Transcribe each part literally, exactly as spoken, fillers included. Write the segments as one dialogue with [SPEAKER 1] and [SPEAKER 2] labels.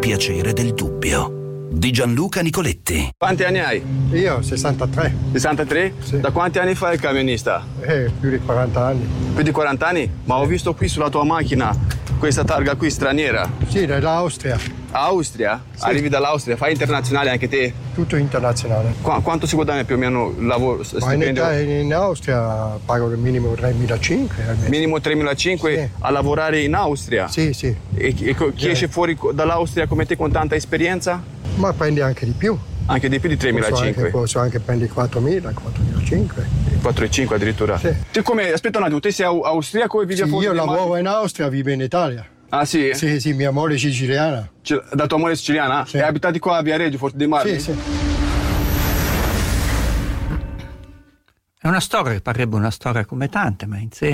[SPEAKER 1] piacere del dubbio. Di Gianluca Nicoletti.
[SPEAKER 2] Quanti anni hai?
[SPEAKER 3] Io sessantatré.
[SPEAKER 2] sessantatré?
[SPEAKER 3] Sì.
[SPEAKER 2] Da quanti anni fai il camionista?
[SPEAKER 3] Eh, più di quaranta anni.
[SPEAKER 2] Più di quaranta anni? Ma ho visto qui sulla tua macchina questa targa qui straniera.
[SPEAKER 3] Sì, dall'Austria.
[SPEAKER 2] Austria?
[SPEAKER 3] Sì.
[SPEAKER 2] Arrivi dall'Austria, fai internazionale anche te?
[SPEAKER 3] Tutto internazionale.
[SPEAKER 2] Qu- quanto si guadagna più o meno il lavoro?
[SPEAKER 3] Ma in, Italia, in Austria pago il minimo tremilacinquecento al mese.
[SPEAKER 2] Minimo tremilacinquecento
[SPEAKER 3] Sì.
[SPEAKER 2] a lavorare in Austria?
[SPEAKER 3] Sì, sì.
[SPEAKER 2] E, e chi
[SPEAKER 3] Sì.
[SPEAKER 2] esce fuori dall'Austria come te con tanta esperienza?
[SPEAKER 3] Ma prendi anche di più.
[SPEAKER 2] Anche di più di
[SPEAKER 3] Posso anche,
[SPEAKER 2] tremilacinquecento?
[SPEAKER 3] posso anche prendere quattromila, quattromilacinquecento.
[SPEAKER 2] quattro virgola cinque addirittura?
[SPEAKER 3] Sì.
[SPEAKER 2] Te come, aspetta un attimo, te sei au- austriaco e vivi a
[SPEAKER 3] Sì,
[SPEAKER 2] Forte
[SPEAKER 3] io
[SPEAKER 2] dei
[SPEAKER 3] lavoro
[SPEAKER 2] Marmi?
[SPEAKER 3] in Austria, vivo in Italia.
[SPEAKER 2] Ah sì?
[SPEAKER 3] Sì, sì, mia moglie è siciliana.
[SPEAKER 2] Ce- Da tua moglie siciliana?
[SPEAKER 3] Sì.
[SPEAKER 2] E abitati qua a Viareggio, Forte dei Marmi?
[SPEAKER 3] Sì, sì.
[SPEAKER 4] È una storia che parrebbe una storia come tante, ma in sé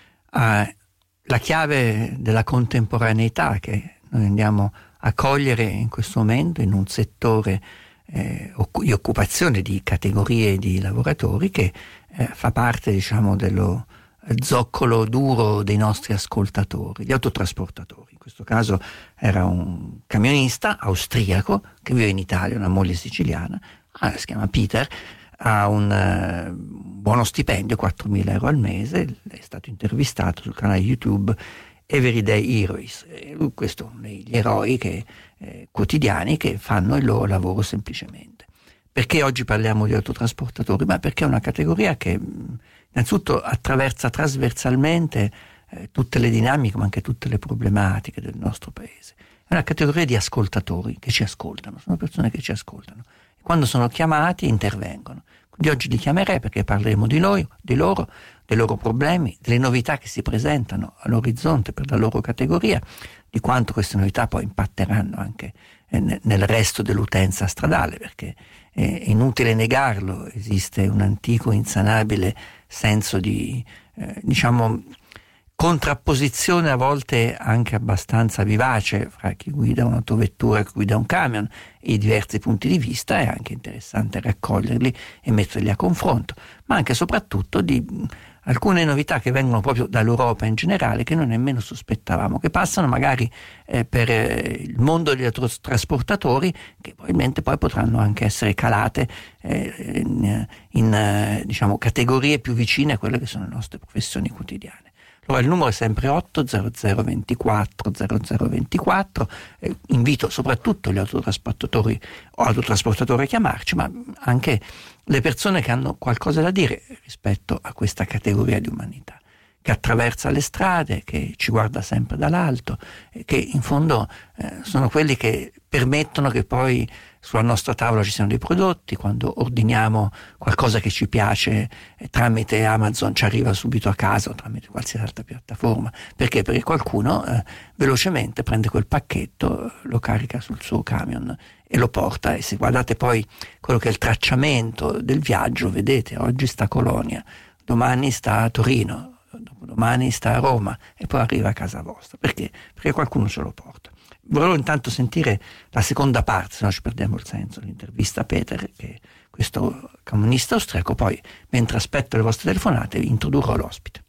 [SPEAKER 4] eh, la chiave della contemporaneità che noi andiamo a cogliere in questo momento in un settore eh, di occupazione di categorie di lavoratori che eh, fa parte, diciamo, dello zoccolo duro dei nostri ascoltatori, gli autotrasportatori. In questo caso era un camionista austriaco che vive in Italia, una moglie siciliana, ah, si chiama Peter, ha un uh, buono stipendio, quattromila euro al mese, è stato intervistato sul canale YouTube Everyday Heroes. E lui, questo, gli eroi che, eh, quotidiani che fanno il loro lavoro semplicemente. Perché oggi parliamo di autotrasportatori? Ma perché è una categoria che mh, innanzitutto attraversa trasversalmente eh, tutte le dinamiche, ma anche tutte le problematiche del nostro paese. È una categoria di ascoltatori che ci ascoltano, sono persone che ci ascoltano. E quando sono chiamati intervengono. Quindi oggi li chiamerei perché parleremo di loro, di loro, dei loro problemi, delle novità che si presentano all'orizzonte per la loro categoria, di quanto queste novità poi impatteranno anche eh, nel resto dell'utenza stradale, perché è inutile negarlo, esiste un antico insanabile senso di eh, diciamo contrapposizione, a volte anche abbastanza vivace, fra chi guida un'autovettura e chi guida un camion, e i diversi punti di vista. È anche interessante raccoglierli e metterli a confronto, ma anche e soprattutto di alcune novità che vengono proprio dall'Europa in generale, che noi nemmeno sospettavamo, che passano magari eh, per eh, il mondo degli autotrasportatori, che probabilmente poi potranno anche essere calate eh, in, in eh, diciamo categorie più vicine a quelle che sono le nostre professioni quotidiane. Allora il numero è sempre otto zero zero ventiquattro zero zero ventiquattro, eh, invito soprattutto gli autotrasportatori o autotrasportatori a chiamarci, ma anche le persone che hanno qualcosa da dire rispetto a questa categoria di umanità, che attraversa le strade, che ci guarda sempre dall'alto, e che in fondo eh, sono quelli che permettono che poi sulla nostra tavola ci siano dei prodotti, quando ordiniamo qualcosa che ci piace eh, tramite Amazon ci arriva subito a casa o tramite qualsiasi altra piattaforma. Perché? Perché qualcuno eh, velocemente prende quel pacchetto, lo carica sul suo camion e lo porta. E se guardate poi quello che è il tracciamento del viaggio, vedete, oggi sta a Colonia, domani sta a Torino, domani sta a Roma e poi arriva a casa vostra. Perché? Perché qualcuno ce lo porta. Volevo intanto sentire la seconda parte, se no ci perdiamo il senso, l'intervista a Peter, che è questo comunista austriaco. Poi, mentre aspetto le vostre telefonate, vi introdurrò l'ospite.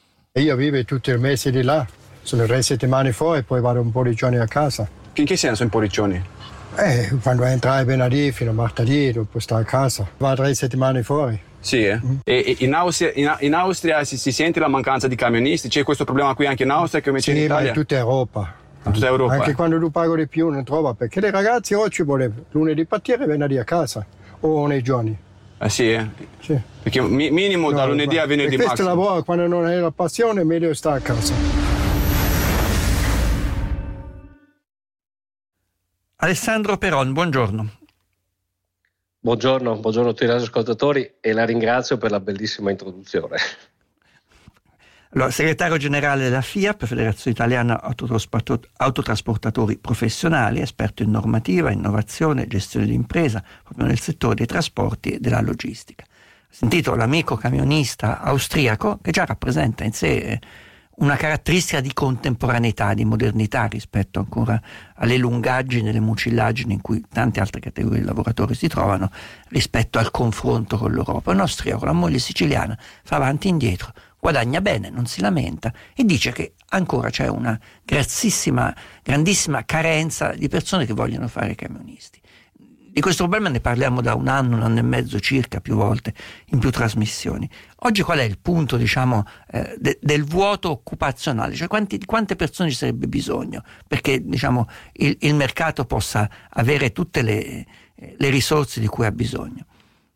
[SPEAKER 3] Io vivo tutto il mese di là, sono tre settimane fuori e poi vado un po' di giorni a casa.
[SPEAKER 2] In che senso un po' riccioni?
[SPEAKER 3] Eh, quando entrai venerdì fino a martedì, dopo sto a casa. Vado tre settimane fuori.
[SPEAKER 2] Sì, eh? Mm. E in Austria, in, in Austria si, si sente la mancanza di camionisti? C'è questo problema qui anche in Austria come c'è
[SPEAKER 3] sì,
[SPEAKER 2] in Italia?
[SPEAKER 3] Ma in tutta Europa.
[SPEAKER 2] In tutta Europa?
[SPEAKER 3] Anche
[SPEAKER 2] eh.
[SPEAKER 3] quando tu paghi di più non trova, perché le ragazze oggi vogliono lunedì partire e venerdì a casa, o nei giorni.
[SPEAKER 2] Eh sì, eh?
[SPEAKER 3] Sì.
[SPEAKER 2] Perché mi, minimo no, da lunedì ma, a venerdì
[SPEAKER 3] e questo
[SPEAKER 2] massimo.
[SPEAKER 3] lavoro, quando non hai la passione, è meglio stare a casa.
[SPEAKER 4] Alessandro Peron, buongiorno.
[SPEAKER 5] Buongiorno, buongiorno a tutti i ascoltatori e la ringrazio per la bellissima introduzione.
[SPEAKER 4] Allora, segretario generale della FIAP, Federazione Italiana Autotrasportatori Professionali, esperto in normativa, innovazione e gestione di impresa, proprio nel settore dei trasporti e della logistica. Ho sentito l'amico camionista austriaco che già rappresenta in sé una caratteristica di contemporaneità, di modernità rispetto ancora alle lungaggini e alle mucillaggini in cui tante altre categorie di lavoratori si trovano rispetto al confronto con l'Europa. Un austriaco, la moglie siciliana, fa avanti e indietro, guadagna bene, non si lamenta e dice che ancora c'è una grassissima, grandissima carenza di persone che vogliono fare i camionisti. Di questo problema ne parliamo da un anno, un anno e mezzo circa, più volte, in più trasmissioni. Oggi qual è il punto, diciamo, eh, de- del vuoto occupazionale? Cioè quanti, quante persone ci sarebbe bisogno perché, diciamo, il, il mercato possa avere tutte le, le risorse di cui ha bisogno?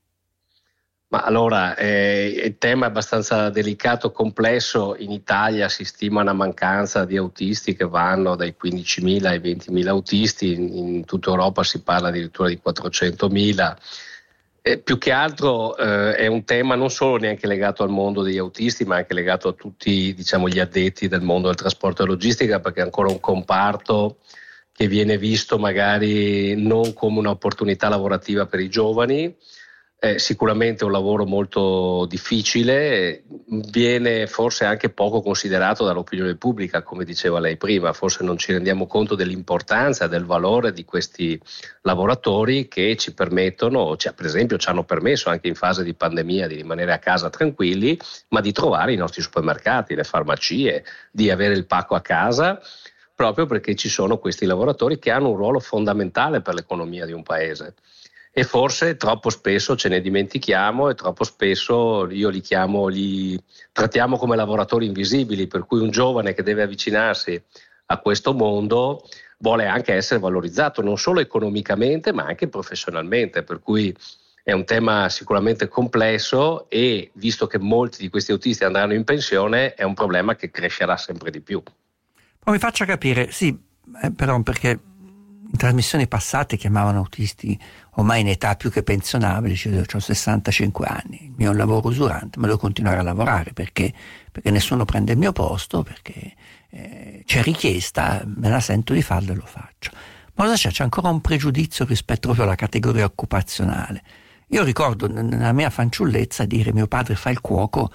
[SPEAKER 5] Ma allora, eh, il tema è abbastanza delicato, complesso. In Italia si stima una mancanza di autisti che vanno dai quindicimila ai ventimila autisti, in, in tutta Europa si parla addirittura di quattrocentomila. Eh, più che altro eh, è un tema non solo neanche legato al mondo degli autisti, ma anche legato a tutti, diciamo, gli addetti del mondo del trasporto e logistica, perché è ancora un comparto che viene visto magari non come un'opportunità lavorativa per i giovani. È sicuramente un lavoro molto difficile, viene forse anche poco considerato dall'opinione pubblica, come diceva lei prima, forse non ci rendiamo conto dell'importanza, del valore di questi lavoratori che ci permettono, cioè, per esempio ci hanno permesso anche in fase di pandemia di rimanere a casa tranquilli, ma di trovare i nostri supermercati, le farmacie, di avere il pacco a casa, proprio perché ci sono questi lavoratori che hanno un ruolo fondamentale per l'economia di un paese. E forse troppo spesso ce ne dimentichiamo e troppo spesso io li chiamo, li trattiamo come lavoratori invisibili, per cui un giovane che deve avvicinarsi a questo mondo vuole anche essere valorizzato non solo economicamente ma anche professionalmente, per cui è un tema sicuramente complesso e visto che molti di questi autisti andranno in pensione è un problema che crescerà sempre di più.
[SPEAKER 4] Poi mi faccia capire, sì, eh, però perché in trasmissioni passate chiamavano autisti ormai in età più che pensionabili, cioè ho sessantacinque anni, il mio è un lavoro usurante, ma devo continuare a lavorare perché, perché nessuno prende il mio posto, perché eh, c'è richiesta, me la sento di farlo e lo faccio. Ma cosa c'è? C'è ancora un pregiudizio rispetto proprio alla categoria occupazionale. Io ricordo nella mia fanciullezza dire mio padre fa il cuoco,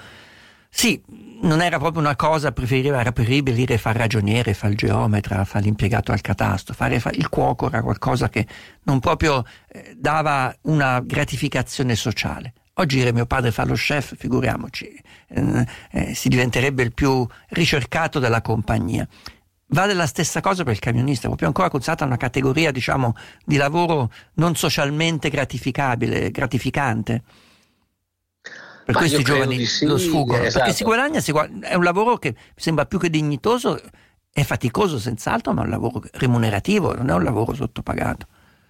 [SPEAKER 4] sì, non era proprio una cosa, preferiva, era preferibile dire fare ragioniere, fare il geometra, fare l'impiegato al catasto, fare, fare il cuoco era qualcosa che non proprio eh, dava una gratificazione sociale. Oggi dire mio padre fa lo chef, figuriamoci, eh, eh, si diventerebbe il più ricercato della compagnia. Vale la stessa cosa per il camionista, proprio ancora considerata una categoria, diciamo, di lavoro non socialmente gratificabile, gratificante. Per
[SPEAKER 5] Ma
[SPEAKER 4] questi giovani
[SPEAKER 5] sì,
[SPEAKER 4] lo sfuggono,
[SPEAKER 5] esatto.
[SPEAKER 4] Perché si guadagna, si guadagna, è un lavoro che mi sembra più che dignitoso, è faticoso senz'altro, ma è un lavoro remunerativo, non è un lavoro sottopagato.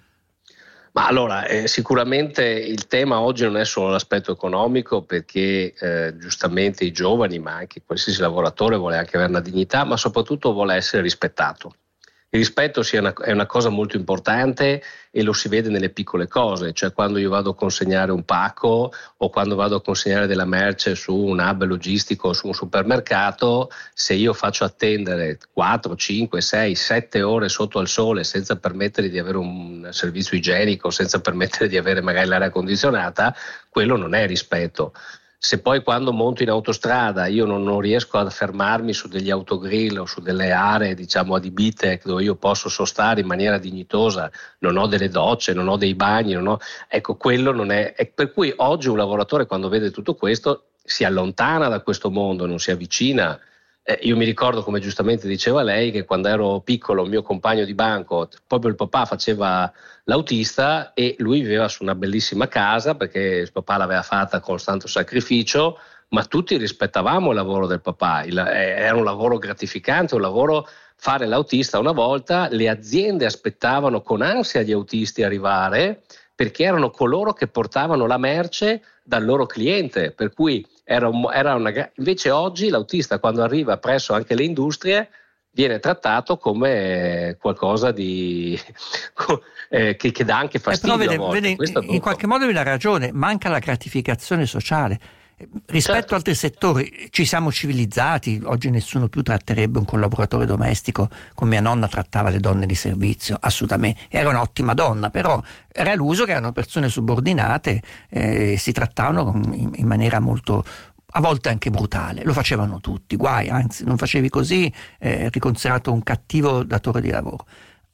[SPEAKER 5] Ma allora, eh, sicuramente il tema oggi non è solo l'aspetto economico, perché eh, giustamente i giovani, ma anche qualsiasi lavoratore vuole anche avere una dignità, ma soprattutto vuole essere rispettato. Il rispetto sia una, è una cosa molto importante e lo si vede nelle piccole cose, cioè quando io vado a consegnare un pacco o quando vado a consegnare della merce su un hub logistico o su un supermercato, se io faccio attendere quattro, cinque, sei, sette ore sotto al sole senza permettere di avere un servizio igienico, senza permettere di avere magari l'aria condizionata, quello non è rispetto. Se poi quando monto in autostrada io non, non riesco a fermarmi su degli autogrill o su delle aree, diciamo, adibite dove io posso sostare in maniera dignitosa, non ho delle docce, non ho dei bagni, non ho, ecco, quello non è, è per cui oggi un lavoratore quando vede tutto questo si allontana da questo mondo, non si avvicina. Eh, io mi ricordo, come giustamente diceva lei, che quando ero piccolo un mio compagno di banco, proprio il papà faceva l'autista e lui viveva su una bellissima casa perché il papà l'aveva fatta con tanto sacrificio, ma tutti rispettavamo il lavoro del papà, il, eh, era un lavoro gratificante, un lavoro, fare l'autista una volta, le aziende aspettavano con ansia gli autisti arrivare perché erano coloro che portavano la merce dal loro cliente, per cui era, un, era una, invece oggi l'autista quando arriva presso anche le industrie viene trattato come qualcosa di eh, che, che dà anche fastidio.
[SPEAKER 4] Eh, però vede,
[SPEAKER 5] a volte.
[SPEAKER 4] vede, in qualche modo vi ha ragione, manca la gratificazione sociale. Rispetto certo. ad altri settori ci siamo civilizzati, oggi nessuno più tratterebbe un collaboratore domestico come mia nonna trattava le donne di servizio, assolutamente, era un'ottima donna, però era l'uso che erano persone subordinate, eh, si trattavano in, in maniera molto, a volte anche brutale, lo facevano tutti, guai, anzi non facevi così, eh, eri considerato un cattivo datore di lavoro.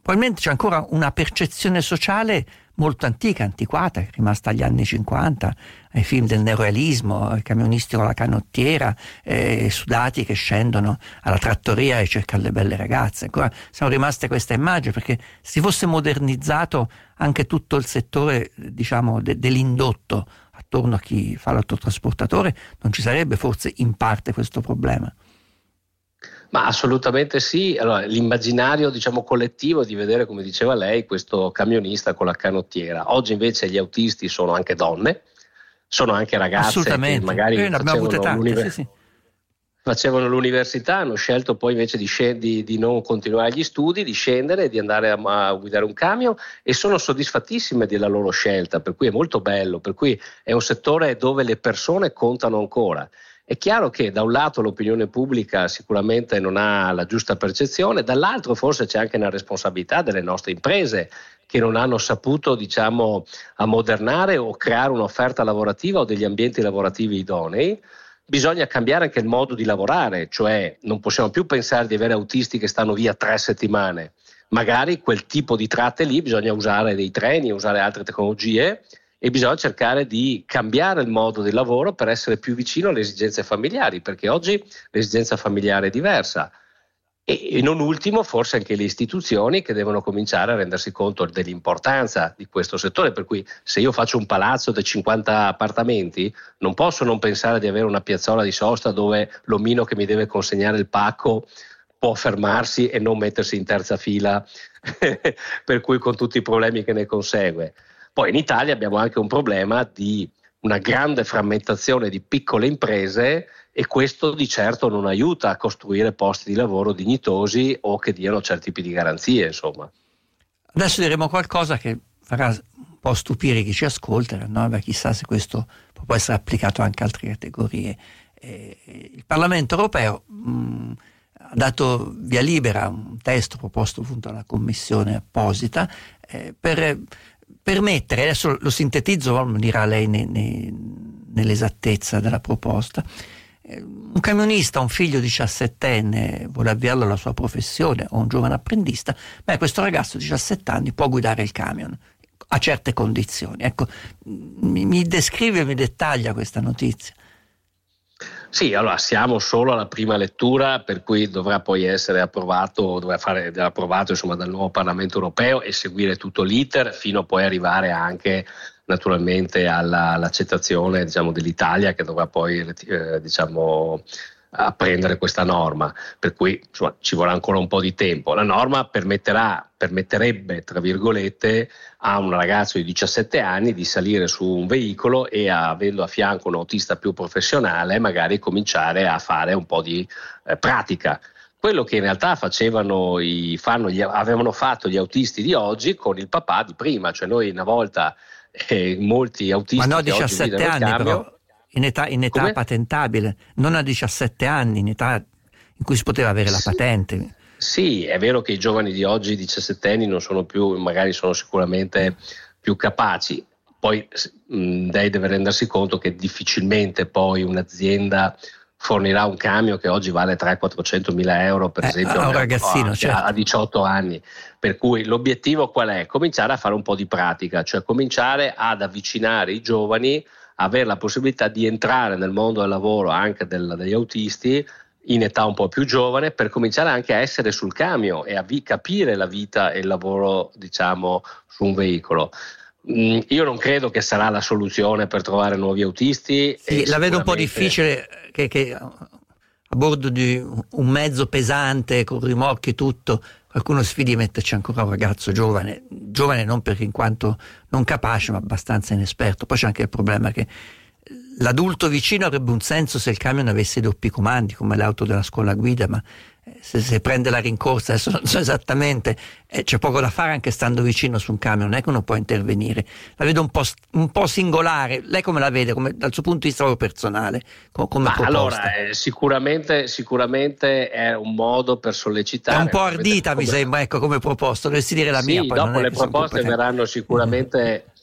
[SPEAKER 4] probabilmente c'è ancora una percezione sociale molto antica, antiquata, che è rimasta agli anni cinquanta, ai film del neorealismo, i camionisti con la canottiera, eh, sudati che scendono alla trattoria e cercano le belle ragazze. Ancora sono rimaste queste immagini, perché se si fosse modernizzato anche tutto il settore, diciamo, de- dell'indotto attorno a chi fa l'autotrasportatore, non ci sarebbe forse in parte questo problema.
[SPEAKER 5] Ma assolutamente sì. Allora, l'immaginario, diciamo, collettivo di vedere, come diceva lei, questo camionista con la canottiera. Oggi invece gli autisti sono anche donne, sono anche ragazze che magari
[SPEAKER 4] eh,
[SPEAKER 5] facevano,
[SPEAKER 4] tante,
[SPEAKER 5] l'univer-
[SPEAKER 4] sì, sì.
[SPEAKER 5] facevano l'università, hanno scelto poi invece di, scend- di, di non continuare gli studi, di scendere, di andare a, a guidare un camion, e sono soddisfattissime della loro scelta, per cui è molto bello, per cui è un settore dove le persone contano ancora. È chiaro che da un lato l'opinione pubblica sicuramente non ha la giusta percezione, dall'altro forse c'è anche una responsabilità delle nostre imprese che non hanno saputo, diciamo, ammodernare o creare un'offerta lavorativa o degli ambienti lavorativi idonei. Bisogna cambiare anche il modo di lavorare, cioè non possiamo più pensare di avere autisti che stanno via tre settimane. Magari quel tipo di tratte lì bisogna usare dei treni, usare altre tecnologie, e bisogna cercare di cambiare il modo di lavoro per essere più vicino alle esigenze familiari, perché oggi l'esigenza familiare è diversa. E, e non ultimo forse anche le istituzioni, che devono cominciare a rendersi conto dell'importanza di questo settore, per cui se io faccio un palazzo di cinquanta appartamenti non posso non pensare di avere una piazzola di sosta dove l'omino che mi deve consegnare il pacco può fermarsi e non mettersi in terza fila per cui con tutti i problemi che ne consegue. Poi in Italia abbiamo anche un problema di una grande frammentazione di piccole imprese, e questo di certo non aiuta a costruire posti di lavoro dignitosi o che diano certi tipi di garanzie, insomma.
[SPEAKER 4] Adesso diremo qualcosa che farà un po' stupire chi ci ascolta, no? Beh, chissà se questo può essere applicato anche a altre categorie. Eh, il Parlamento europeo mh, ha dato via libera a un testo proposto appunto alla commissione apposita eh, per permettere, adesso lo sintetizzo, lo dirà lei ne, ne, nell'esattezza della proposta, un camionista, un figlio diciassettenne vuole avviarlo alla sua professione, o un giovane apprendista, beh, questo ragazzo di diciassette anni può guidare il camion a certe condizioni. Ecco, mi, mi descrive, mi dettaglia questa notizia.
[SPEAKER 5] Sì, allora siamo solo alla prima lettura, per cui dovrà poi essere approvato, dovrà fare approvato insomma dal nuovo Parlamento europeo e seguire tutto l'iter fino a poi arrivare anche naturalmente alla, all'accettazione, diciamo, dell'Italia, che dovrà poi eh, diciamo a prendere questa norma, per cui insomma, ci vorrà ancora un po' di tempo. La norma permetterà, permetterebbe tra virgolette a un ragazzo di diciassette anni di salire su un veicolo e, avendo a fianco un autista più professionale, magari cominciare a fare un po' di eh, pratica. Quello che in realtà facevano i, fanno gli, avevano fatto gli autisti di oggi con il papà di prima, cioè noi una volta eh, molti autisti
[SPEAKER 4] ma no,
[SPEAKER 5] che
[SPEAKER 4] diciassette
[SPEAKER 5] oggi
[SPEAKER 4] anni
[SPEAKER 5] cambio,
[SPEAKER 4] però in età, in età
[SPEAKER 5] come?
[SPEAKER 4] patentabile, non a diciassette anni, in età in cui si poteva avere la patente.
[SPEAKER 5] Sì, è vero che i giovani di oggi, diciassettenni, non sono più, magari sono sicuramente più capaci. Poi mh, lei deve rendersi conto che difficilmente poi un'azienda fornirà un camion che oggi vale trecento-quattrocento mila euro, per
[SPEAKER 4] eh,
[SPEAKER 5] esempio,
[SPEAKER 4] a un ragazzino,
[SPEAKER 5] a,
[SPEAKER 4] certo.
[SPEAKER 5] a diciotto anni. Per cui l'obiettivo qual è? Cominciare a fare un po' di pratica, cioè cominciare ad avvicinare i giovani, avere la possibilità di entrare nel mondo del lavoro anche del, degli autisti in età un po' più giovane, per cominciare anche a essere sul camion e a vi- capire la vita e il lavoro, diciamo, su un veicolo. Mm, io non credo che sarà la soluzione per trovare nuovi autisti.
[SPEAKER 4] Sì,
[SPEAKER 5] e
[SPEAKER 4] la vedo un po'
[SPEAKER 5] sicuramente...
[SPEAKER 4] difficile che, che a bordo di un mezzo pesante con rimorchi e tutto qualcuno sfidi a metterci ancora un ragazzo giovane, giovane non perché in quanto non capace, ma abbastanza inesperto. Poi c'è anche il problema che l'adulto vicino avrebbe un senso se il camion avesse i doppi comandi come l'auto della scuola guida, ma se, se prende la rincorsa, adesso non so esattamente, eh, c'è poco da fare anche stando vicino su un camion, non è che uno può intervenire. La vedo un po', un po' singolare. Lei come la vede, come, dal suo punto di vista personale, come, come
[SPEAKER 5] Ma
[SPEAKER 4] proposta?
[SPEAKER 5] allora, eh, sicuramente, sicuramente è un modo per sollecitare.
[SPEAKER 4] È un po' ardita, come... mi sembra, ecco, come proposta, dovresti dire la
[SPEAKER 5] sì,
[SPEAKER 4] mia. Poi
[SPEAKER 5] dopo
[SPEAKER 4] non è
[SPEAKER 5] le
[SPEAKER 4] che sono
[SPEAKER 5] proposte
[SPEAKER 4] competente.
[SPEAKER 5] verranno sicuramente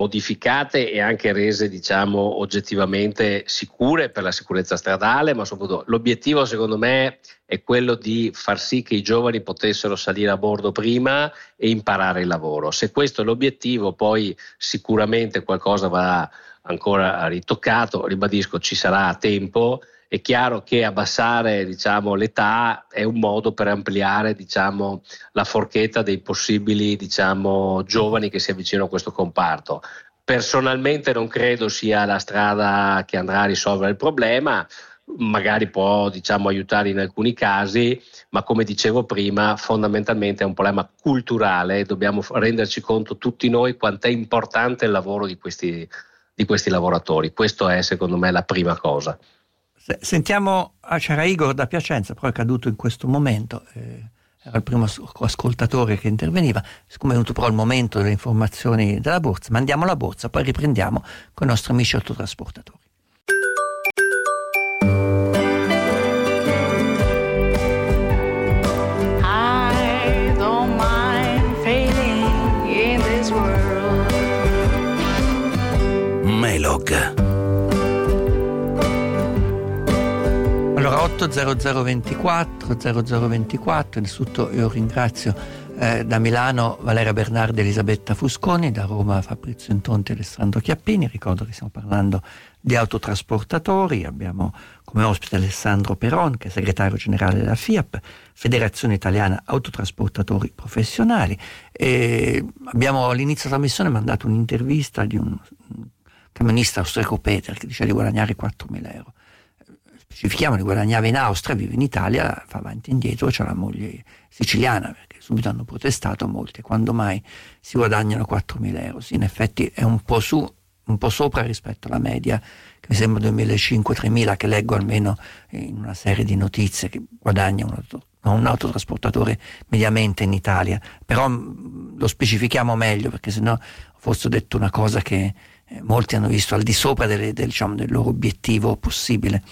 [SPEAKER 5] modificate e anche rese, diciamo, oggettivamente sicure per la sicurezza stradale, ma soprattutto l'obiettivo secondo me è quello di far sì che i giovani potessero salire a bordo prima e imparare il lavoro. Se questo è l'obiettivo, poi sicuramente qualcosa va ancora ritoccato, ribadisco, ci sarà tempo. È chiaro che abbassare, diciamo, l'età è un modo per ampliare, diciamo, la forchetta dei possibili, diciamo, giovani che si avvicinano a questo comparto. Personalmente non credo sia la strada che andrà a risolvere il problema, magari può, diciamo, aiutare in alcuni casi, ma come dicevo prima fondamentalmente è un problema culturale. Dobbiamo renderci conto tutti noi quanto è importante il lavoro di questi, di questi lavoratori. Questo è secondo me la prima cosa.
[SPEAKER 4] Sentiamo, ah, c'era Igor da Piacenza, però è caduto in questo momento, eh, era il primo ascoltatore che interveniva. Siccome è venuto però il momento delle informazioni della borsa, mandiamo la borsa, poi riprendiamo con i nostri amici autotrasportatori.
[SPEAKER 6] I don't mind failing in this world.
[SPEAKER 1] Melog.
[SPEAKER 4] Allora otto zero zero ventiquattro zero zero ventiquattro, innanzitutto io ringrazio eh, da Milano Valeria Bernardi e Elisabetta Fusconi, da Roma Fabrizio Intonti e Alessandro Chiappini. Ricordo che stiamo parlando di autotrasportatori, abbiamo come ospite Alessandro Peron, che è segretario generale della FIAP, Federazione Italiana Autotrasportatori Professionali, e abbiamo all'inizio della trasmissione mandato un'intervista di un camionista austriaco, Peter, che dice di guadagnare quattromila euro. Specifichiamo che guadagnava in Austria, vive in Italia, fa avanti e indietro, c'ha la moglie siciliana, perché subito hanno protestato molti: quando mai si guadagnano quattromila euro? Sì, in effetti è un po' su, un po' sopra rispetto alla media, che mi sembra duemilacinquecento tremila, che leggo almeno in una serie di notizie, che guadagna un, auto, un autotrasportatore mediamente in Italia. Però mh, lo specifichiamo meglio, perché sennò forse ho detto una cosa che eh, molti hanno visto al di sopra delle, del, diciamo, del loro obiettivo possibile.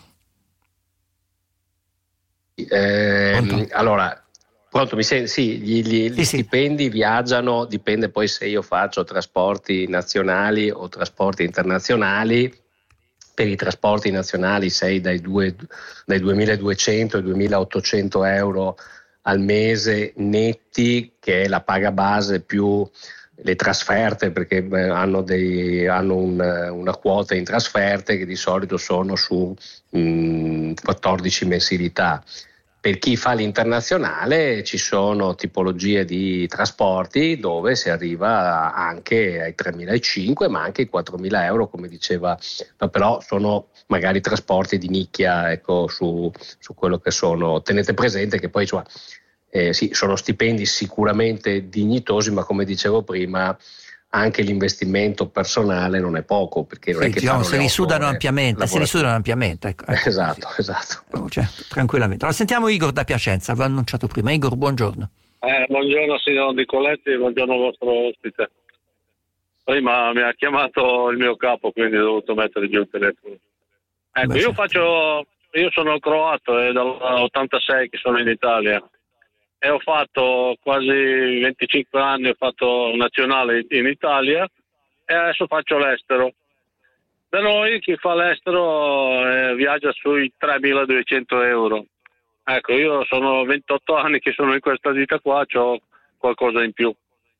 [SPEAKER 5] Eh, allora, pronto, mi senti? Sì, gli, gli,
[SPEAKER 4] sì,
[SPEAKER 5] gli
[SPEAKER 4] sì.
[SPEAKER 5] stipendi viaggiano, dipende poi se io faccio trasporti nazionali o trasporti internazionali. Per i trasporti nazionali sei dai, due, dai duemiladuecento ai duemilaottocento euro al mese netti, che è la paga base più le trasferte, perché beh, hanno, dei, hanno un, una quota in trasferte che di solito sono su mh, quattordici mensilità. Per chi fa l'internazionale ci sono tipologie di trasporti dove si arriva anche ai tremilacinquecento, ma anche ai quattromila euro, come diceva, no, però sono magari trasporti di nicchia, ecco, su, su quello che sono. Tenete presente che poi, cioè, Eh, sì, sono stipendi sicuramente dignitosi, ma come dicevo prima anche l'investimento personale non è poco, perché non
[SPEAKER 4] sì,
[SPEAKER 5] è che
[SPEAKER 4] diciamo,
[SPEAKER 5] fanno
[SPEAKER 4] se
[SPEAKER 5] le
[SPEAKER 4] li
[SPEAKER 5] otto
[SPEAKER 4] sudano
[SPEAKER 5] ore
[SPEAKER 4] ampiamente, se li sudano ampiamente. Ecco, ecco,
[SPEAKER 5] esatto,
[SPEAKER 4] sì.
[SPEAKER 5] esatto.
[SPEAKER 4] Cioè, tranquillamente. Allora sentiamo Igor da Piacenza, avevo annunciato prima. Igor, buongiorno.
[SPEAKER 7] Eh, buongiorno signor Nicoletti, buongiorno al vostro ospite. Prima mi ha chiamato il mio capo, quindi ho dovuto mettere giù il telefono. Ecco,
[SPEAKER 4] Beh,
[SPEAKER 7] io
[SPEAKER 4] certo.
[SPEAKER 7] faccio, io sono croato e dall'ottantasei che sono in Italia e ho fatto quasi venticinque anni, ho fatto nazionale in Italia e adesso faccio l'estero. Da noi chi fa l'estero eh, viaggia sui tremiladuecento euro. Ecco, io sono ventotto anni che sono in questa vita qua, c'ho qualcosa in più.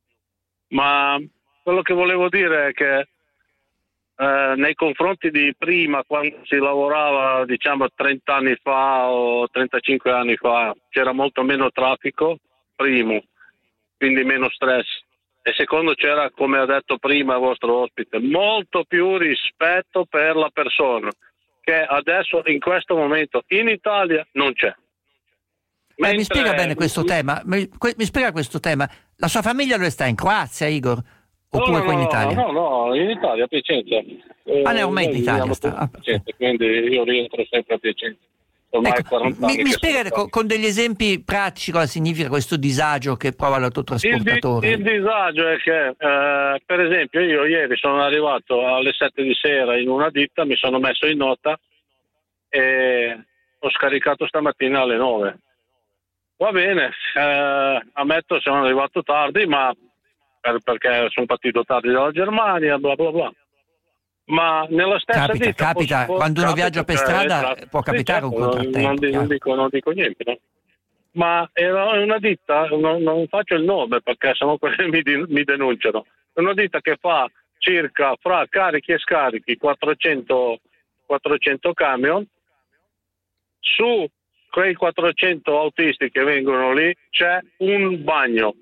[SPEAKER 7] Ma quello che volevo dire è che eh, nei confronti di prima, quando si lavorava diciamo trenta anni fa o trentacinque anni fa, c'era molto meno traffico, primo, quindi meno stress. E secondo, c'era, come ha detto prima il vostro ospite, molto più rispetto per la persona, che adesso in questo momento in Italia non c'è.
[SPEAKER 4] Eh,
[SPEAKER 7] Mentre...
[SPEAKER 4] mi spiega bene questo tema, mi, que, mi spiega questo tema. La sua famiglia dove sta? In Croazia, Igor? Oppure
[SPEAKER 7] no, no,
[SPEAKER 4] qui in
[SPEAKER 7] no,
[SPEAKER 4] Italia?
[SPEAKER 7] No, no, in Italia, a Piacenza. Eh,
[SPEAKER 4] ah, ne ormai in Italia sta. Ah,
[SPEAKER 7] Piacenza, quindi io rientro sempre a Piacenza. Ormai
[SPEAKER 4] ecco,
[SPEAKER 7] quaranta anni
[SPEAKER 4] mi, mi spiega con, con degli esempi pratici cosa significa questo disagio che prova l'autotrasportatore?
[SPEAKER 7] Il, di, il disagio è che, eh, per esempio, io ieri sono arrivato alle sette di sera in una ditta, mi sono messo in nota e ho scaricato stamattina alle nove. Va bene, eh, ammetto sono arrivato tardi, ma per, perché sono partito tardi dalla Germania, bla bla bla. Ma nella stessa
[SPEAKER 4] capita,
[SPEAKER 7] ditta
[SPEAKER 4] capita,
[SPEAKER 7] posso,
[SPEAKER 4] quando uno
[SPEAKER 7] capita,
[SPEAKER 4] viaggia per strada
[SPEAKER 7] eh,
[SPEAKER 4] può capitare
[SPEAKER 7] sì, certo,
[SPEAKER 4] un contrattempo.
[SPEAKER 7] Non, non, non, dico, non dico niente, no? Ma era una ditta, non, non faccio il nome perché sennò mi, mi denunciano, è una ditta che fa circa fra carichi e scarichi quattrocento, quattrocento camion. Su quei quattrocento autisti che vengono lì c'è un bagno,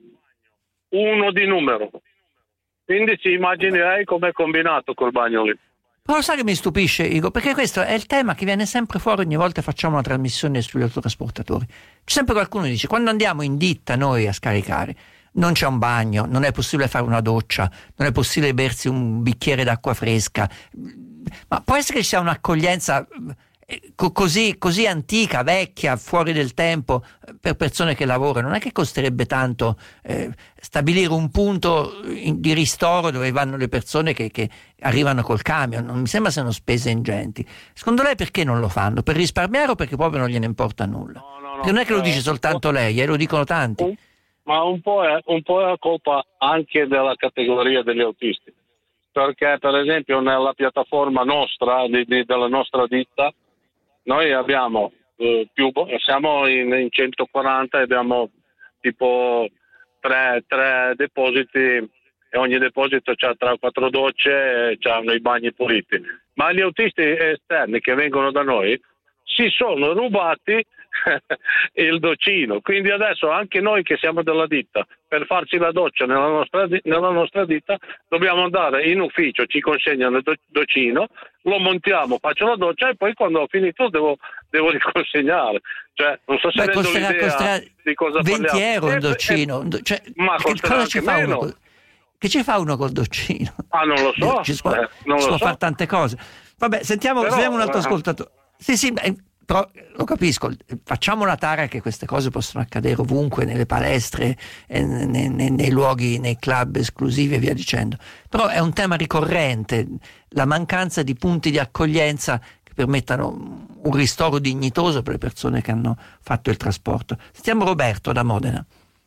[SPEAKER 7] uno di numero. Quindi si immaginerei com'è combinato col bagno lì.
[SPEAKER 4] Però lo sai che mi stupisce, Igor? Perché questo è il tema che viene sempre fuori ogni volta che facciamo una trasmissione sugli autotrasportatori. C'è sempre qualcuno che dice: quando andiamo in ditta noi a scaricare non c'è un bagno, non è possibile fare una doccia, non è possibile bersi un bicchiere d'acqua fresca. Ma può essere che ci sia un'accoglienza così, così antica, vecchia, fuori del tempo per persone che lavorano? Non è che costerebbe tanto eh, stabilire un punto di ristoro dove vanno le persone che, che arrivano col camion? Non mi sembra siano spese ingenti. Secondo lei perché non lo fanno? Per risparmiare o perché proprio non gliene importa nulla?
[SPEAKER 7] No, no, no,
[SPEAKER 4] perché non è che lo dice soltanto lei, eh, lo dicono tanti.
[SPEAKER 7] Un, ma un po' è, un po' è colpa anche della categoria degli autisti, perché per esempio nella piattaforma nostra, di, di, della nostra ditta, noi abbiamo eh, più, siamo in, in centoquaranta e abbiamo tipo tre, tre depositi e ogni deposito ha tre o quattro docce e hanno i bagni puliti. Ma gli autisti esterni che vengono da noi si sono rubati il docino, quindi adesso anche noi che siamo della ditta, per farci la doccia nella nostra, nella nostra ditta dobbiamo andare in ufficio, ci consegnano il docino, lo montiamo, faccio la doccia e poi quando ho finito devo, devo riconsegnare. Cioè, non so se
[SPEAKER 4] Beh,
[SPEAKER 7] rendo
[SPEAKER 4] costerà,
[SPEAKER 7] l'idea
[SPEAKER 4] costerà
[SPEAKER 7] di cosa
[SPEAKER 4] venti
[SPEAKER 7] parliamo.
[SPEAKER 4] euro un
[SPEAKER 7] E-
[SPEAKER 4] docino.
[SPEAKER 7] e-
[SPEAKER 4] Cioè,
[SPEAKER 7] ma
[SPEAKER 4] che
[SPEAKER 7] costerà
[SPEAKER 4] cosa ci
[SPEAKER 7] anche
[SPEAKER 4] fa
[SPEAKER 7] meno.
[SPEAKER 4] uno? col- Che ci fa uno col docino?
[SPEAKER 7] Ah, non lo so,
[SPEAKER 4] Ci si può,
[SPEAKER 7] eh, non
[SPEAKER 4] si
[SPEAKER 7] lo
[SPEAKER 4] può
[SPEAKER 7] so.
[SPEAKER 4] fare tante cose. Vabbè, sentiamo,
[SPEAKER 7] Però,
[SPEAKER 4] sentiamo un altro
[SPEAKER 7] eh.
[SPEAKER 4] ascoltatore. Sì, sì, beh, però lo capisco. Facciamo notare che queste cose possono accadere ovunque, nelle palestre, eh, nei, nei- nei luoghi, nei club esclusivi e via dicendo. Però è un tema ricorrente, la mancanza di punti di accoglienza che permettano un ristoro dignitoso per le persone che hanno fatto il trasporto. Sentiamo Roberto da Modena.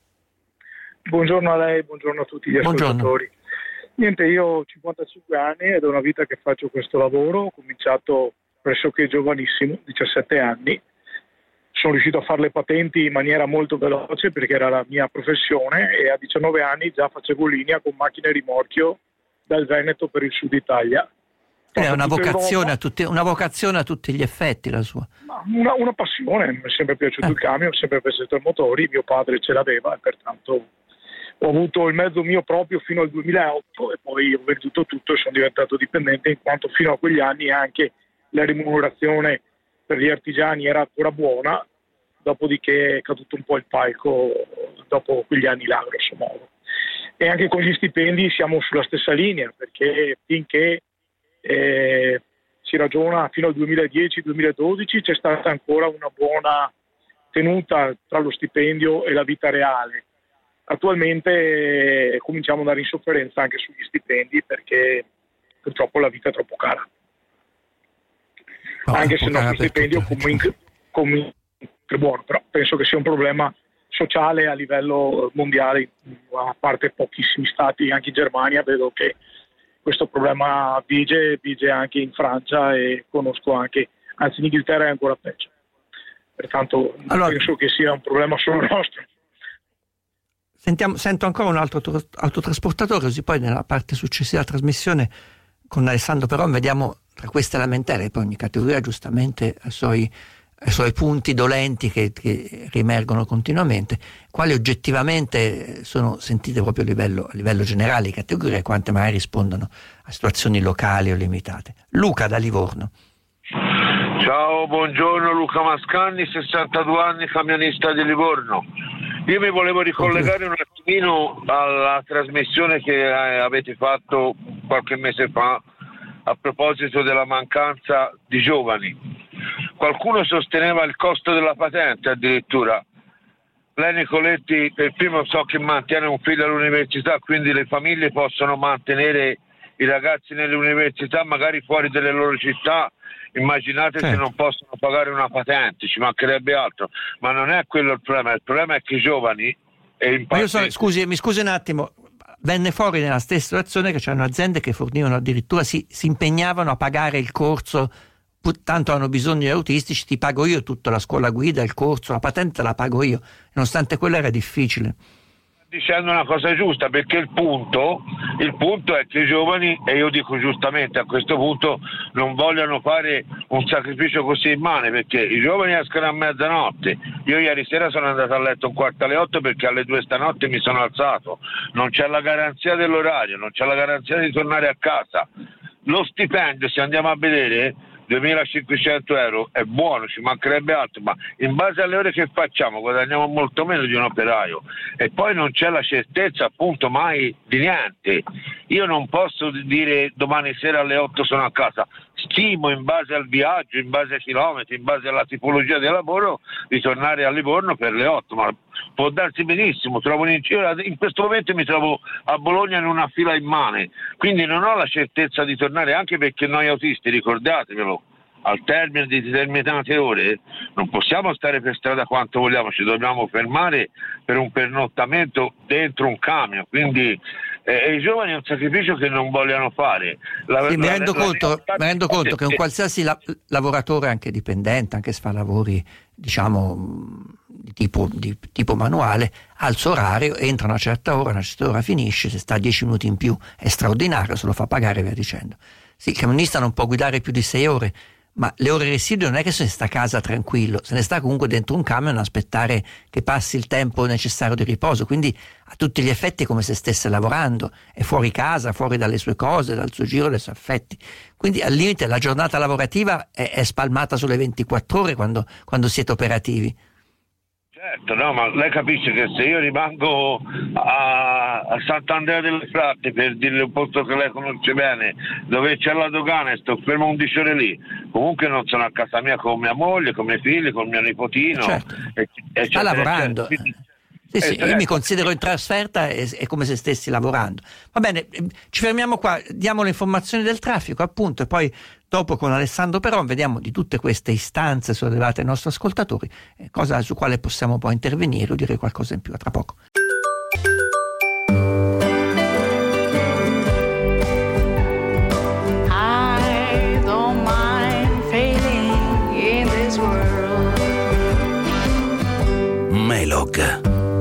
[SPEAKER 8] Buongiorno a lei, buongiorno a tutti gli
[SPEAKER 4] Buongiorno.
[SPEAKER 8] ascoltatori. Niente, io ho cinquantacinque anni ed è una vita che faccio questo lavoro, ho cominciato pressoché giovanissimo, diciassette anni, sono riuscito a fare le patenti in maniera molto veloce perché era la mia professione e a diciannove anni già facevo linea con macchine rimorchio dal Veneto per il sud Italia.
[SPEAKER 4] È una
[SPEAKER 8] Tutta
[SPEAKER 4] vocazione,
[SPEAKER 8] Europa.
[SPEAKER 4] a tutti, una vocazione a tutti gli effetti la sua.
[SPEAKER 8] Ma Una, una passione, mi è sempre piaciuto
[SPEAKER 4] Eh.
[SPEAKER 8] il camion, ho sempre piaciuto i motori, mio padre ce l'aveva e pertanto ho avuto il mezzo mio proprio fino al duemilaotto e poi ho venduto tutto e sono diventato dipendente, in quanto fino a quegli anni anche la remunerazione per gli artigiani era ancora buona, dopodiché è caduto un po' il palco dopo quegli anni là, grosso modo. E anche con gli stipendi siamo sulla stessa linea, perché finché eh, si ragiona fino al duemiladieci duemiladodici c'è stata ancora una buona tenuta tra lo stipendio e la vita reale. Attualmente eh, cominciamo ad andare in sofferenza anche sugli stipendi perché purtroppo la vita è troppo cara.
[SPEAKER 4] No,
[SPEAKER 8] Anche
[SPEAKER 4] un
[SPEAKER 8] se
[SPEAKER 4] po'
[SPEAKER 8] il
[SPEAKER 4] cara
[SPEAKER 8] nostro
[SPEAKER 4] per
[SPEAKER 8] stipendio
[SPEAKER 4] tutti,
[SPEAKER 8] comunque, comunque è buono, però penso che sia un problema sociale a livello mondiale, a parte pochissimi stati, anche in Germania vedo che questo problema vige, vige anche in Francia e conosco anche, anzi in Inghilterra è ancora peggio. Pertanto
[SPEAKER 4] Allora-
[SPEAKER 8] penso che sia un problema solo nostro.
[SPEAKER 4] Sentiamo, sento ancora un altro tro- autotrasportatore, così poi nella parte successiva della trasmissione con Alessandro Peron vediamo tra queste lamentele, poi ogni categoria giustamente ha i suoi, ha i suoi punti dolenti che, che riemergono continuamente, quali oggettivamente sono sentite proprio a livello, a livello generale di categorie, quante magari rispondono a situazioni locali o limitate. Luca da Livorno.
[SPEAKER 9] Ciao, buongiorno, Luca Mascanni, sessantadue anni, camionista di Livorno. Io mi volevo ricollegare un attimino alla trasmissione che eh, avete fatto qualche mese fa a proposito della mancanza di giovani. Qualcuno sosteneva il costo della patente addirittura. Lei, Nicoletti, per primo so che mantiene un figlio all'università, quindi le famiglie possono mantenere i ragazzi nelle università, magari fuori dalle loro città. Immaginate
[SPEAKER 4] Certo.
[SPEAKER 9] se non possono pagare una patente, ci mancherebbe altro, ma non è quello il problema, il problema è che i giovani e in
[SPEAKER 4] Ma
[SPEAKER 9] parte...
[SPEAKER 4] io sono, scusi, mi scusi un attimo, venne fuori nella stessa situazione che c'erano aziende che fornivano addirittura, si, si impegnavano a pagare il corso, tanto hanno bisogno di autistici, ti pago io tutta la scuola guida, il corso, la patente la pago io, nonostante quello era difficile.
[SPEAKER 9] Dicendo una cosa giusta, perché il punto, il punto è che i giovani, e io dico giustamente a questo punto, non vogliono fare un sacrificio così immane, perché i giovani escono a mezzanotte. Io ieri sera sono andato a letto un quarto alle otto perché alle due stanotte mi sono alzato. Non c'è la garanzia dell'orario, non c'è la garanzia di tornare a casa. Lo stipendio, se andiamo a vedere, duemilacinquecento euro è buono, ci mancherebbe altro, ma in base alle ore che facciamo guadagniamo molto meno di un operaio, e poi non c'è la certezza appunto mai di niente. Io non posso dire domani sera alle otto sono a casa, stimo in base al viaggio, in base ai chilometri, in base alla tipologia del lavoro di tornare a Livorno per le otto, ma può darsi benissimo, trovo in, in questo momento mi trovo a Bologna in una fila immane, quindi non ho la certezza di tornare, anche perché noi autisti, ricordatevelo, al termine di determinate ore non possiamo stare per strada quanto vogliamo, ci dobbiamo fermare per un pernottamento dentro un camion, quindi eh, i giovani è un sacrificio che non vogliono fare. La,
[SPEAKER 4] sì,
[SPEAKER 9] la,
[SPEAKER 4] mi rendo
[SPEAKER 9] la,
[SPEAKER 4] conto,
[SPEAKER 9] la,
[SPEAKER 4] mi rendo conto che un qualsiasi la, lavoratore, anche dipendente, anche se fa lavori diciamo di tipo, di tipo manuale, ha il suo orario, entra a una certa ora, una certa ora finisce, se sta dieci minuti in più è straordinario, se lo fa pagare e via dicendo. Sì, il camionista non può guidare più di sei ore, ma le ore residue non è che se ne sta a casa tranquillo, se ne sta comunque dentro un camion a aspettare che passi il tempo necessario di riposo, quindi a tutti gli effetti è come se stesse lavorando, è fuori casa, fuori dalle sue cose, dal suo giro, dai suoi affetti, quindi al limite la giornata lavorativa è, è spalmata sulle ventiquattro ore quando, quando siete operativi.
[SPEAKER 9] Certo, no, ma lei capisce che se io rimango a, a Sant'Andrea delle Fratte, per dirle un posto che lei conosce bene, dove c'è la dogana e sto fermo undici ore lì, comunque non sono a casa mia con mia moglie, con i miei figli, con mio nipotino.
[SPEAKER 4] Certo.
[SPEAKER 9] E, e
[SPEAKER 4] sta lavorando. Quindi, sì, sì, io mi considero in trasferta, è, è come se stessi lavorando. Va bene, ci fermiamo qua, diamo le informazioni del traffico appunto, e poi dopo con Alessandro Peron vediamo di tutte queste istanze sollevate ai nostri ascoltatori, eh, cosa su quale possiamo poi intervenire o dire qualcosa in più. A tra poco.
[SPEAKER 6] I don't mind failing in this world.
[SPEAKER 1] Melog.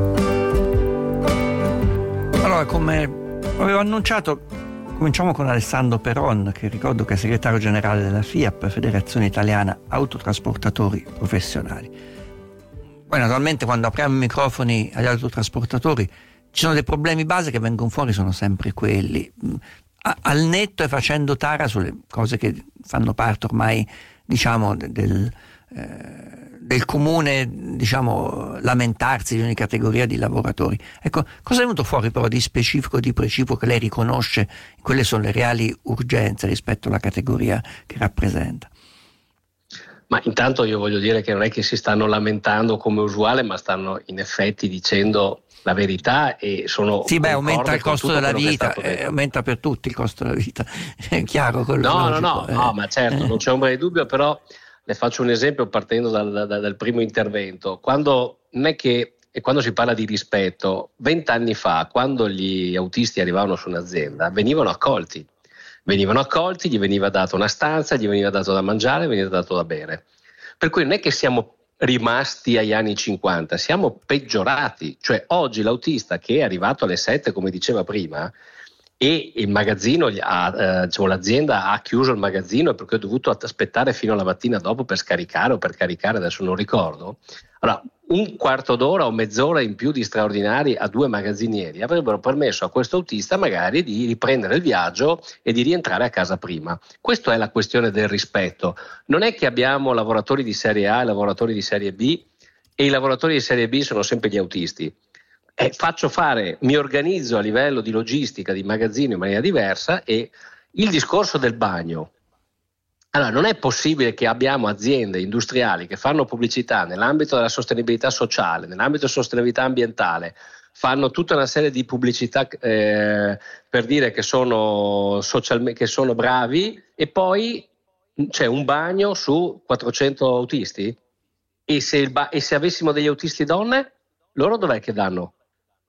[SPEAKER 4] Allora, come avevo annunciato, cominciamo con Alessandro Peron, che ricordo che è segretario generale della FIAP, Federazione Italiana Autotrasportatori Professionali. Poi naturalmente quando apriamo i microfoni agli autotrasportatori ci sono dei problemi base che vengono fuori, sono sempre quelli. A, al netto e facendo tara sulle cose che fanno parte ormai, diciamo, del... Eh, del comune, diciamo, lamentarsi di ogni categoria di lavoratori. Ecco, cosa è venuto fuori però di specifico, di precipuo, che lei riconosce quelle sono le reali urgenze rispetto alla categoria che rappresenta?
[SPEAKER 5] Ma intanto io voglio dire che non è che si stanno lamentando come usuale, ma stanno in effetti dicendo la verità e sono
[SPEAKER 4] sì, beh, aumenta il costo della vita, eh, aumenta per tutti il costo della vita, è chiaro quello.
[SPEAKER 5] No,
[SPEAKER 4] logico,
[SPEAKER 5] no, no,
[SPEAKER 4] eh.
[SPEAKER 5] no, ma certo, non c'è ombra di dubbio, però le faccio un esempio partendo dal, dal, dal primo intervento. Quando non è che e quando si parla di rispetto, vent'anni fa, quando gli autisti arrivavano su un'azienda, venivano accolti. Venivano accolti, gli veniva data una stanza, gli veniva dato da mangiare, veniva dato da bere. Per cui non è che siamo rimasti agli anni cinquanta, siamo peggiorati. Cioè oggi l'autista che è arrivato alle sette, come diceva prima, e il magazzino ha, eh, diciamo, l'azienda ha chiuso il magazzino perché ho dovuto aspettare fino alla mattina dopo per scaricare o per caricare, adesso non ricordo. Allora, un quarto d'ora o mezz'ora in più di straordinari a due magazzinieri avrebbero permesso a questo autista magari di riprendere il viaggio e di rientrare a casa prima. Questa è la questione del rispetto. Non è che abbiamo lavoratori di serie A e lavoratori di serie B e i lavoratori di serie B sono sempre gli autisti. Eh, faccio fare, mi organizzo a livello di logistica, di magazzino in maniera diversa, e il discorso del bagno. Allora, non è possibile che abbiamo aziende industriali che fanno pubblicità nell'ambito della sostenibilità sociale, nell'ambito della sostenibilità ambientale, fanno tutta una serie di pubblicità eh, per dire che sono, social, che sono bravi, e poi c'è un bagno su quattrocento autisti? E se, il ba- e se avessimo degli autisti donne, loro dov'è che danno?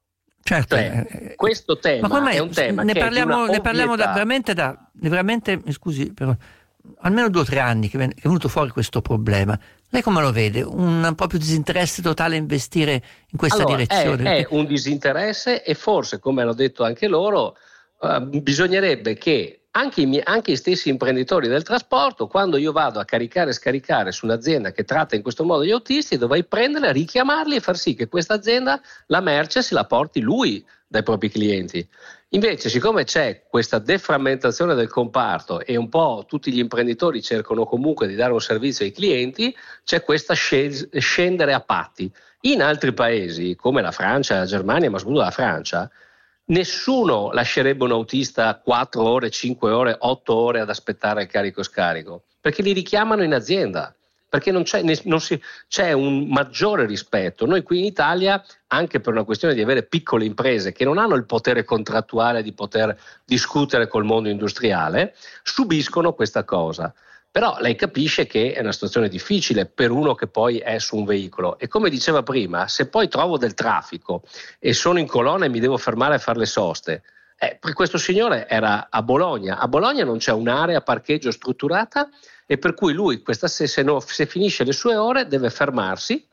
[SPEAKER 4] Certo,
[SPEAKER 5] Cioè,
[SPEAKER 4] eh,
[SPEAKER 5] questo tema
[SPEAKER 4] ma
[SPEAKER 5] è un tema
[SPEAKER 4] ne
[SPEAKER 5] che
[SPEAKER 4] parliamo,
[SPEAKER 5] è di una
[SPEAKER 4] ne parliamo da,
[SPEAKER 5] ovvietà.
[SPEAKER 4] veramente da veramente, mi scusi, però almeno due o tre anni che è venuto fuori questo problema. Lei come lo vede? Un proprio disinteresse totale a investire in questa
[SPEAKER 5] Allora,
[SPEAKER 4] direzione?
[SPEAKER 5] È, è un disinteresse, e forse, come hanno detto anche loro, eh, bisognerebbe che anche i, miei, anche i stessi imprenditori del trasporto, quando io vado a caricare e scaricare su un'azienda che tratta in questo modo gli autisti, dovrei prenderli, richiamarli e far sì che questa azienda la merce se la porti lui dai propri clienti. Invece, siccome c'è questa deframmentazione del comparto e un po' tutti gli imprenditori cercano comunque di dare un servizio ai clienti, c'è questa scendere a patti. In altri paesi, come la Francia, la Germania, ma soprattutto la Francia, nessuno lascerebbe un autista quattro ore, cinque ore, otto ore ad aspettare il carico scarico, perché li richiamano in azienda, perché non c'è, non si, c'è un maggiore rispetto. Noi qui in Italia, anche per una questione di avere piccole imprese che non hanno il potere contrattuale di poter discutere col mondo industriale, subiscono questa cosa. Però lei capisce che è una situazione difficile per uno che poi è su un veicolo, e come diceva prima, se poi trovo del traffico e sono in colonna e mi devo fermare a fare le soste, eh, per questo signore era a Bologna, a Bologna non c'è un'area parcheggio strutturata, e per cui lui questa, se, se, no, se finisce le sue ore deve fermarsi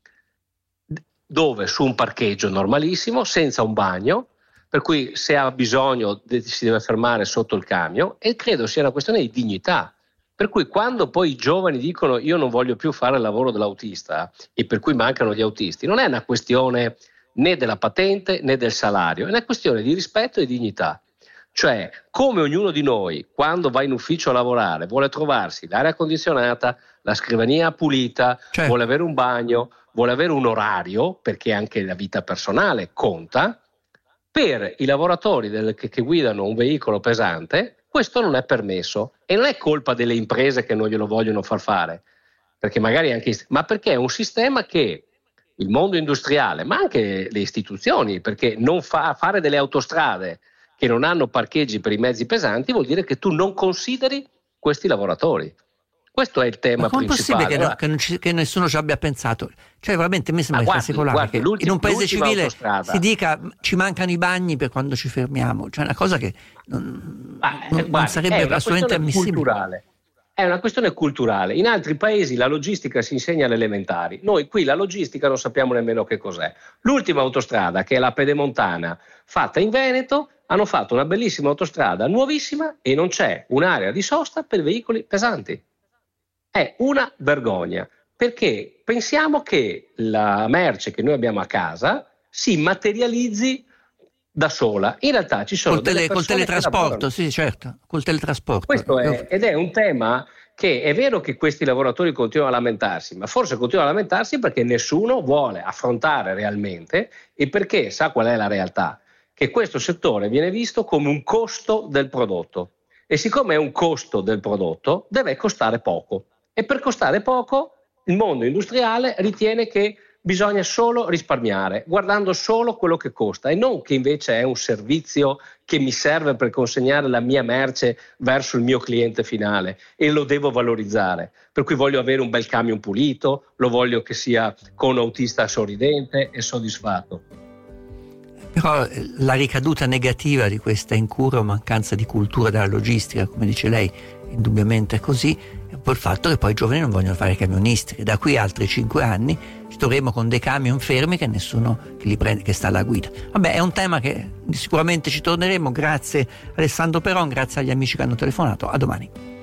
[SPEAKER 5] dove? Su un parcheggio normalissimo, senza un bagno, per cui se ha bisogno de- si deve fermare sotto il camion, e credo sia una questione di dignità. Per cui quando poi i giovani dicono io non voglio più fare il lavoro dell'autista, e per cui mancano gli autisti, non è una questione né della patente né del salario, è una questione di rispetto e dignità. Cioè, come ognuno di noi, quando va in ufficio a lavorare, vuole trovarsi l'aria condizionata, la scrivania pulita, certo, vuole avere un bagno, vuole avere un orario, perché anche la vita personale conta, per i lavoratori del, che, che guidano un veicolo pesante, questo non è permesso, e non è colpa delle imprese che non glielo vogliono far fare, perché magari anche, ma perché è un sistema che il mondo industriale, ma anche le istituzioni, perché non fa, fare delle autostrade che non hanno parcheggi per i mezzi pesanti vuol dire che tu non consideri questi lavoratori. Questo è il tema
[SPEAKER 4] ma come
[SPEAKER 5] principale.
[SPEAKER 4] È possibile che, no, che, non ci, che nessuno ci abbia pensato? Cioè veramente mi sembra particolare che in un paese civile autostrada. si dica ci mancano i bagni per quando ci fermiamo, cioè una cosa che non,
[SPEAKER 5] ma,
[SPEAKER 4] non, guardi, non sarebbe assolutamente ammissibile.
[SPEAKER 5] Culturale. È una questione culturale. In altri paesi la logistica si insegna alle elementari. Noi qui la logistica non sappiamo nemmeno che cos'è. L'ultima autostrada, che è la Pedemontana, fatta in Veneto, hanno fatto una bellissima autostrada nuovissima e non c'è un'area di sosta per veicoli pesanti. È una vergogna, perché pensiamo che la merce che noi abbiamo a casa si materializzi da sola. In realtà ci sono
[SPEAKER 4] col, tele,
[SPEAKER 5] delle
[SPEAKER 4] col teletrasporto, sì, certo, col teletrasporto.
[SPEAKER 5] Questo è, ed è un tema che è vero che questi lavoratori continuano a lamentarsi, ma forse continuano a lamentarsi perché nessuno vuole affrontare realmente, e perché sa qual è la realtà, che questo settore viene visto come un costo del prodotto, e siccome è un costo del prodotto deve costare poco, e per costare poco il mondo industriale ritiene che bisogna solo risparmiare, guardando solo quello che costa, e non che invece è un servizio che mi serve per consegnare la mia merce verso il mio cliente finale, e lo devo valorizzare. Per cui voglio avere un bel camion pulito, lo voglio che sia con un autista sorridente e soddisfatto.
[SPEAKER 4] Però la ricaduta negativa di questa incura o mancanza di cultura della logistica, come dice lei, indubbiamente è così, è poi il fatto che poi i giovani non vogliono fare camionisti, e da qui a altri cinque anni ci troveremo con dei camion fermi che nessuno che li prende, che sta alla guida. Vabbè, è un tema che sicuramente ci torneremo. Grazie Alessandro Peron, grazie agli amici che hanno telefonato, a domani.